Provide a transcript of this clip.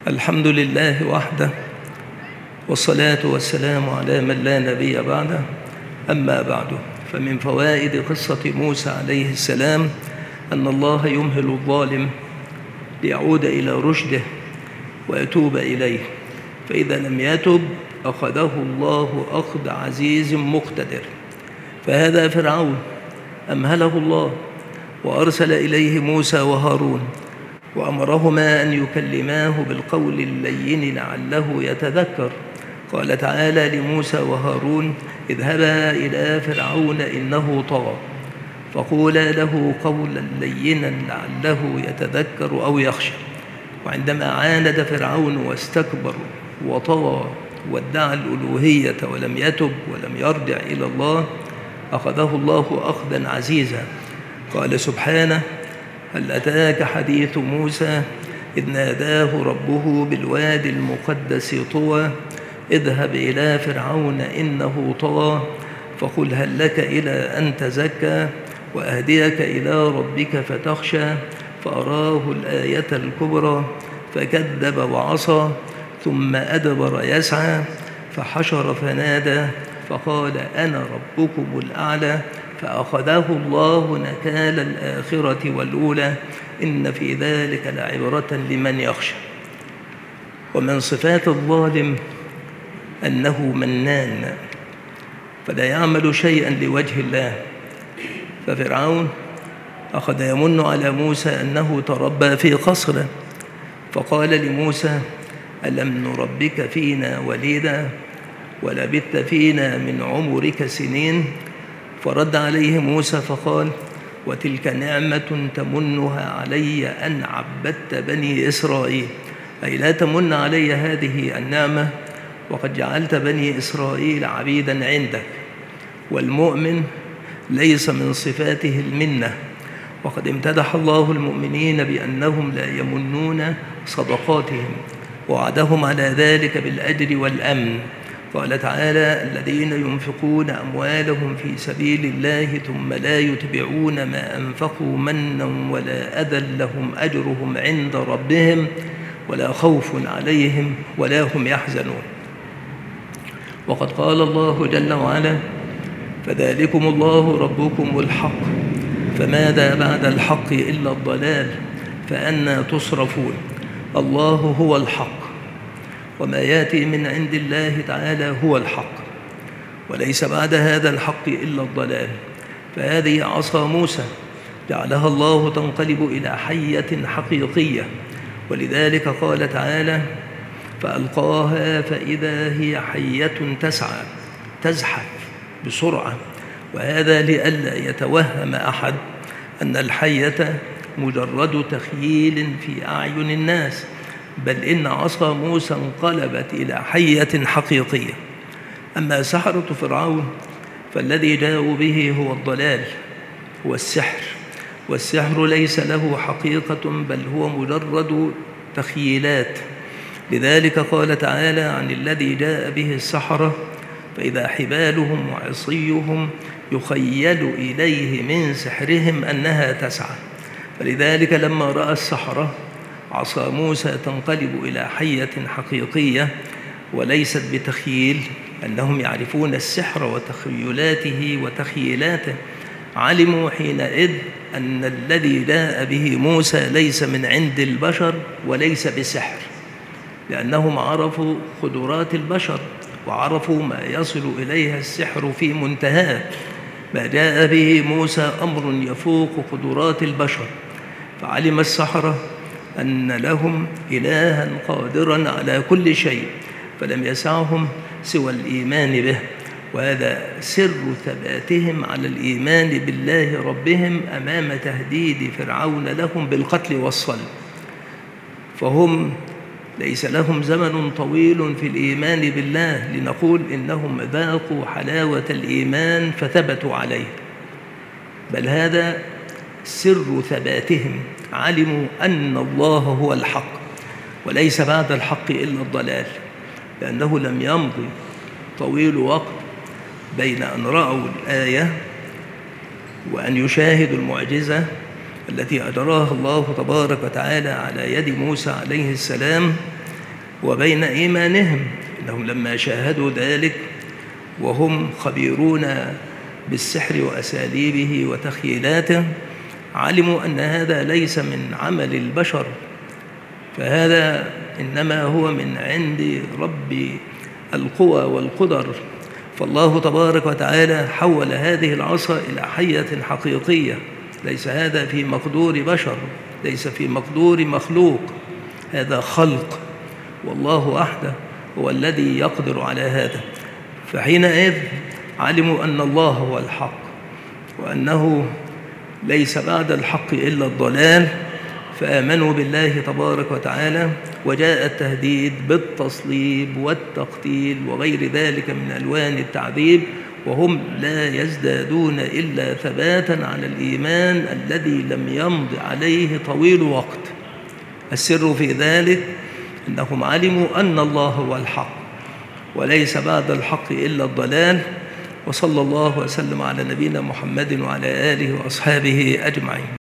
الحمد لله وحده، والصلاة والسلام على من لا نبي بعده. أما بعد، فمن فوائد قصة موسى عليه السلام أن الله يمهل الظالم ليعود إلى رشده ويتوب إليه، فإذا لم يتب أخذه الله أخذ عزيز مقتدر. فهذا فرعون أمهله الله وأرسل إليه موسى وهارون وأمرهما أن يكلماه بالقول اللين لعله يتذكر. قال تعالى لموسى وهارون: اذهبا إلى فرعون إنه طغى فقولا له قولا لينا لعله يتذكر أو يخشى. وعندما عاند فرعون واستكبر وطغى وادعى الألوهية ولم يتب ولم يرجع إلى الله، أخذه الله أخذا عزيزا. قال سبحانه: هل أتاك حديث موسى إذ ناداه ربه بالوادي المقدس طوى اذهب إلى فرعون إنه طغى فقل هل لك إلى أن تزكى وأهديك إلى ربك فتخشى فأراه الآية الكبرى فكذب وعصى ثم أدبر يسعى فحشر فنادى فقال أنا ربكم الأعلى فأخذه الله نكال الآخرة والأولى إن في ذلك لعبرة لمن يخشى. ومن صفات الظالم أنه منان فلا يعمل شيئا لوجه الله. ففرعون أخذ يمن على موسى أنه تربى في قصره، فقال لموسى: ألم نربك فينا وليدا ولبثت فينا من عمرك سنين؟ فرد عليه موسى فقال: وتلك نعمة تمنها علي أن عبدت بني إسرائيل، أي لا تمن علي هذه النعمة وقد جعلت بني إسرائيل عبيدا عندك. والمؤمن ليس من صفاته المنة، وقد امتدح الله المؤمنين بأنهم لا يمنون صدقاتهم ووعدهم على ذلك بالأجر والأمن. قال تعالى: الذين ينفقون أموالهم في سبيل الله ثم لا يتبعون ما أنفقوا منا ولا أذى لهم أجرهم عند ربهم ولا خوف عليهم ولا هم يحزنون. وقد قال الله جل وعلا: فذلكم الله ربكم الحق فماذا بعد الحق إلا الضلال فأنى تصرفون. الله هو الحق، وما يأتي من عند الله تعالى هو الحق، وليس بعد هذا الحق إلا الضلال. فهذه عصا موسى جعلها الله تنقلب إلى حية حقيقية، ولذلك قال تعالى: فألقاها فإذا هي حية تسعى تزحف بسرعة. وهذا لئلا يتوهم أحد أن الحية مجرد تخييل في أعين الناس، بل إن عصا موسى انقلبت إلى حية حقيقية. أما سحرة فرعون فالذي جاءوا به هو الضلال، هو السحر، والسحر ليس له حقيقة بل هو مجرد تخييلات. لذلك قال تعالى عن الذي جاء به السحرة: فإذا حبالهم وعصيهم يخيل إليه من سحرهم أنها تسعى. فلذلك لما رأى السحرة عصا موسى تنقلب إلى حية حقيقية وليست بتخييل، أنهم يعرفون السحر وتخيلاته وتخيلاته، علموا حينئذ أن الذي جاء به موسى ليس من عند البشر وليس بسحر، لأنهم عرفوا قدرات البشر وعرفوا ما يصل إليها السحر في منتهاه. ما جاء به موسى أمر يفوق قدرات البشر، فعلم السحرة أن لهم إلها قادرا على كل شيء، فلم يسعهم سوى الإيمان به. وهذا سر ثباتهم على الإيمان بالله ربهم أمام تهديد فرعون لهم بالقتل والصلب. فهم ليس لهم زمن طويل في الإيمان بالله لنقول إنهم ذاقوا حلاوة الإيمان فثبتوا عليه، بل هذا سر ثباتهم. علموا أن الله هو الحق وليس بعد الحق إلا الضلال، لأنه لم يمضي طويل وقت بين أن رأوا الآية وأن يشاهدوا المعجزة التي أجراها الله تبارك وتعالى على يد موسى عليه السلام، وبين إيمانهم. إنهم لما شاهدوا ذلك وهم خبيرون بالسحر وأساليبه وتخيلاته علموا أن هذا ليس من عمل البشر، فهذا إنما هو من عند رب القوى والقدر. فالله تبارك وتعالى حول هذه العصا إلى حية حقيقية، ليس هذا في مقدور بشر، ليس في مقدور مخلوق، هذا خلق، والله وحده هو الذي يقدر على هذا. فحينئذ علموا أن الله هو الحق، وأنه ليس بعد الحق إلا الضلال، فآمنوا بالله تبارك وتعالى، وجاء التهديد بالتصليب والتقتيل وغير ذلك من ألوان التعذيب، وهم لا يزدادون إلا ثباتا على الإيمان الذي لم يمض عليه طويل وقت. السر في ذلك أنهم علموا أن الله هو الحق وليس بعد الحق إلا الضلال. وصلى الله وسلم على نبينا محمد وعلى آله وأصحابه أجمعين.